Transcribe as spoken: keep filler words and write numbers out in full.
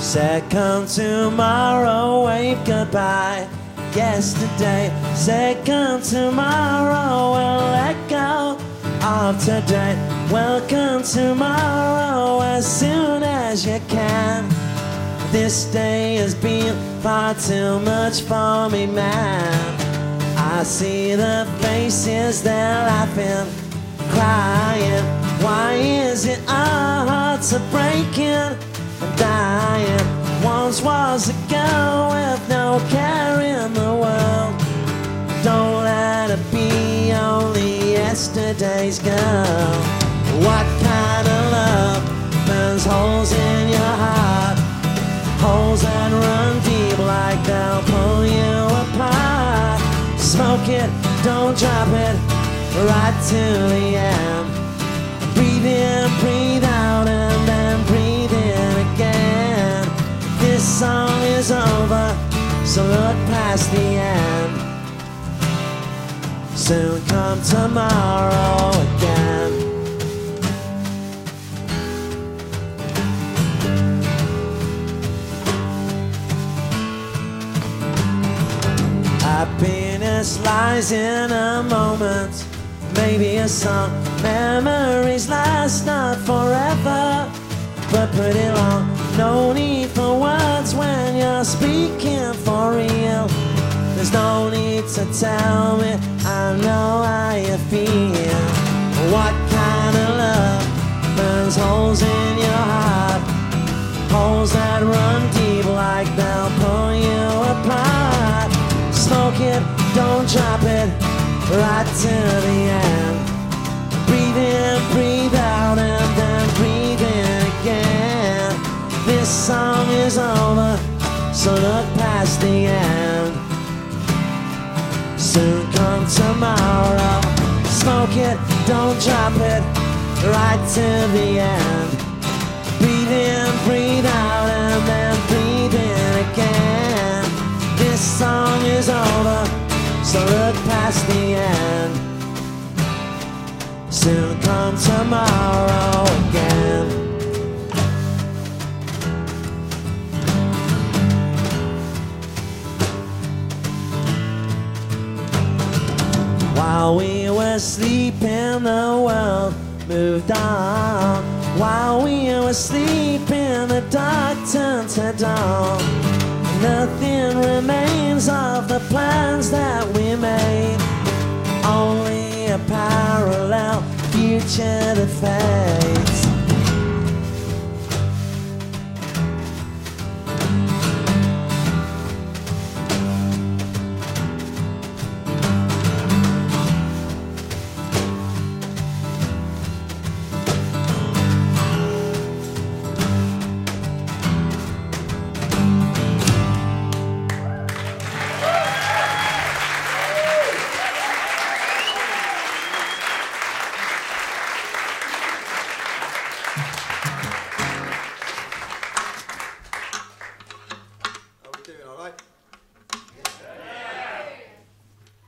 Said come tomorrow, wave goodbye. Yesterday said come tomorrow, and let go of today. Welcome tomorrow as soon as you can. This day has been far too much for me, man. I see the faces, they're laughing, crying. Why is it our hearts are breaking and dying? Once was a girl with no care in the world. Don't let it be only yesterday's girl. What kind of love burns holes in your heart? Holes that run deep like they'll pull you apart. Smoke it, don't drop it, right to the end. Breathe in, breathe out, and then breathe in again. This song is over, so look past the end. Soon come tomorrow again. Happiness lies in a moment, maybe a song. Memories last not forever, but pretty long. No need for words when you're speaking for real. There's no need to tell me, I know how you feel. What kind of love burns holes in your heart? Holes that run deep like they'll pull you apart. Smoke it, don't drop it, right to the end. Breathe in, breathe out, and then breathe in again. This song is over, so look past the end. Soon come tomorrow. Smoke it, don't drop it, right to the end. Breathe in, breathe out, and then breathe in again. This song is over, so look past the end. Soon come tomorrow again. While we were sleeping, the world moved on. While we were sleeping, the dark turned to dawn. Nothing remains of the plans that we made, only a parallel future that fades.